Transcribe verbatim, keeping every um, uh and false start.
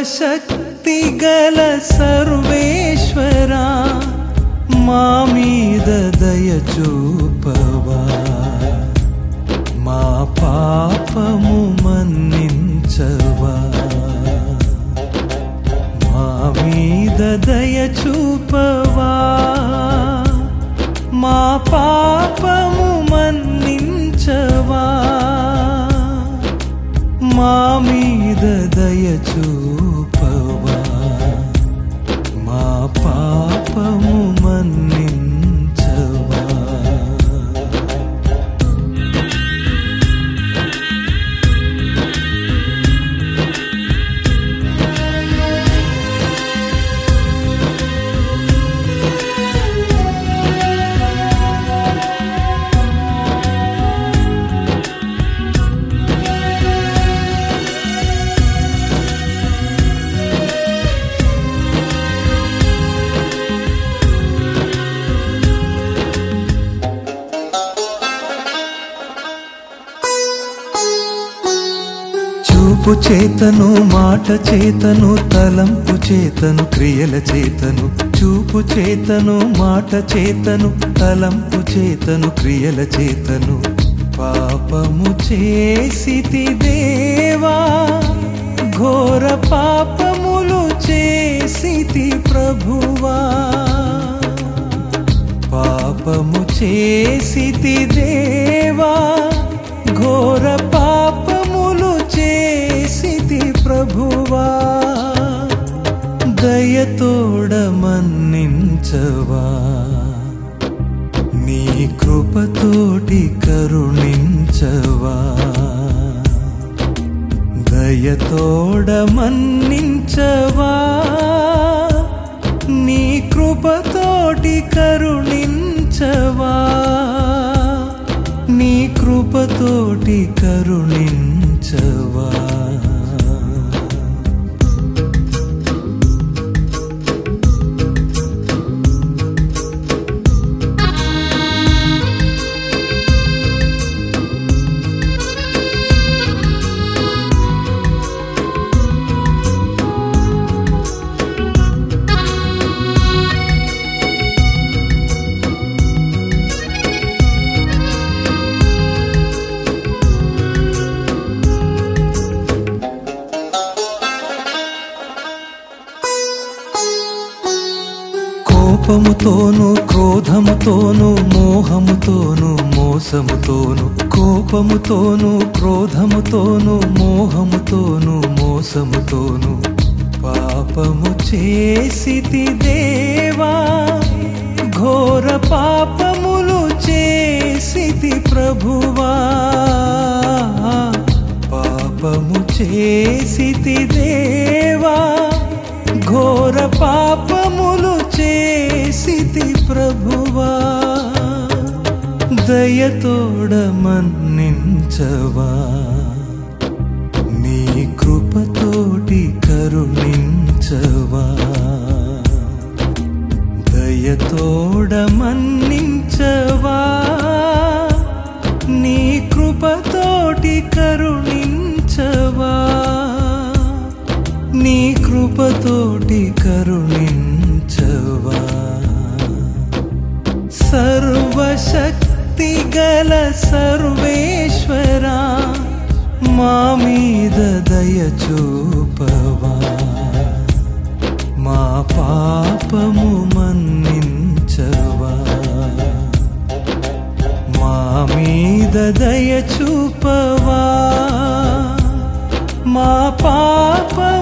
సర్వశక్తి గల సర్వేశ్వరా మా మీద దయ చూపవా, మా పాపము మన్నించవా, మా మీద దయ చూపవా, మా పాపము మన్నించవా, మా మీద దయ చూపవా, మా పాపము మన్నించవా. చూపు చేతను, మాట చేతను, తలంపు చేతను, క్రియల చేతను. చూపు చేతను, మాట చేతను, తలంపు చేతను, క్రియల చేతను. పాపము చేసితి దేవా, ఘోర పాపములు చేసితి ప్రభువా. పాపము చేసితి దేవా, ఘోర పాపములు చేసితి ప్రభువా. దయతోడ మన్నించవా, నీ కృపతోటి కరుణించవా. దయతోడ మన్నించవా, నీ కృపతోటి కరుణించవా, నీ కృపతోటి కరుణించవా. కోపముతోను, క్రోధముతోను, మోహముతోను, మోసముతోను. కోపముతోను, క్రోధముతోను, మోహముతోను, మోసముతోను. పాపము చేసితి దేవా, ఘోర పాపములు చేసితి ప్రభువా. పాపము చేసితి దేవా, ఘోర పాపములు చేసితి ప్రభువా. దయతోడ మన్నించవా, నీ కృపతోటి కరుణించవా. దయతోడ మన్నించవా, నీ కృపతోటి కరుణించవా, నీ కృపతోటి కరుణించవా. సర్వశక్తి గల సర్వేశ్వరా మా మీద దయ చూపవా, మా పాపము మన్నించవా, మా మీద దయ చూపవా, మా పాప